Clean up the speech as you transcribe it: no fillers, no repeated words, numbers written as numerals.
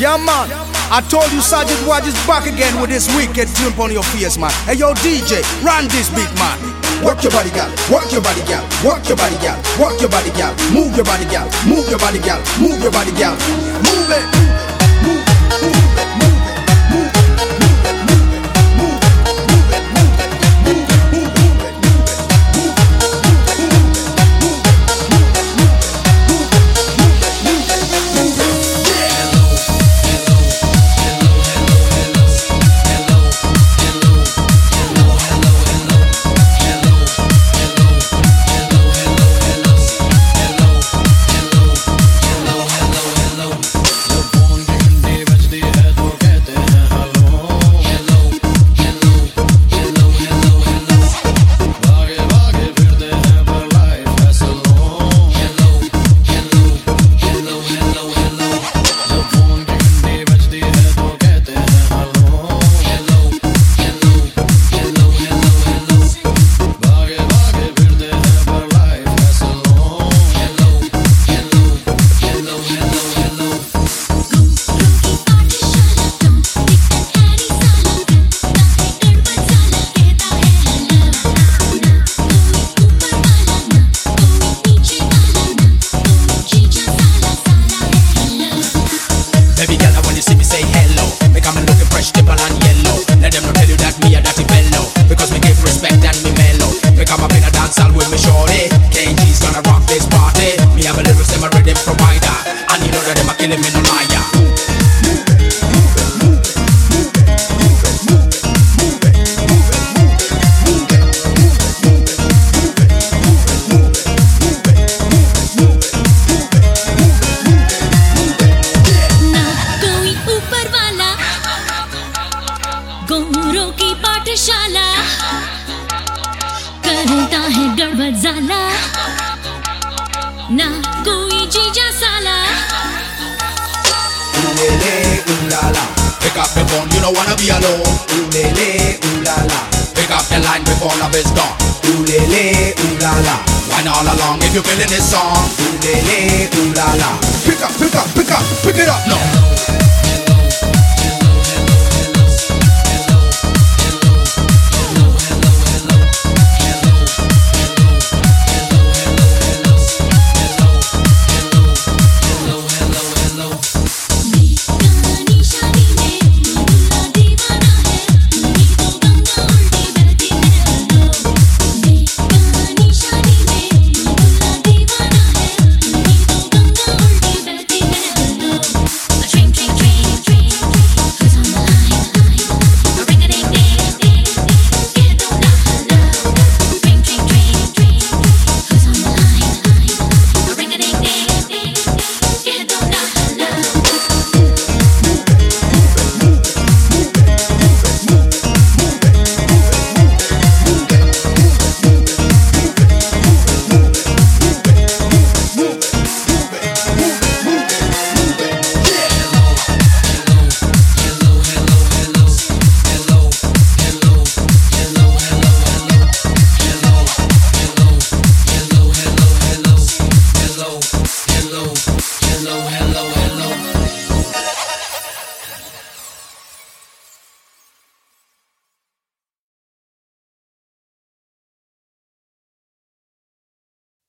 Yeah, man. I told you Sergeant Waj is back again with this wicked tune on your face, man. Hey, yo, DJ, run this beat, man. Work your body, gal. Work your body, gal. Work your body, gal. Work your body, gal. Move your body, gal. Move your body, gal. Move your body, gal. Move it. करता है गड़बड़ ज़ाला ना कोई जीजा साला Ulele, ulala. Pick up the phone, you don't wanna be alone. Ulele, ulala. Pick up the line before love is gone. Ulele, ulala. Wine all along if you're feeling this song. Ulele, ulala.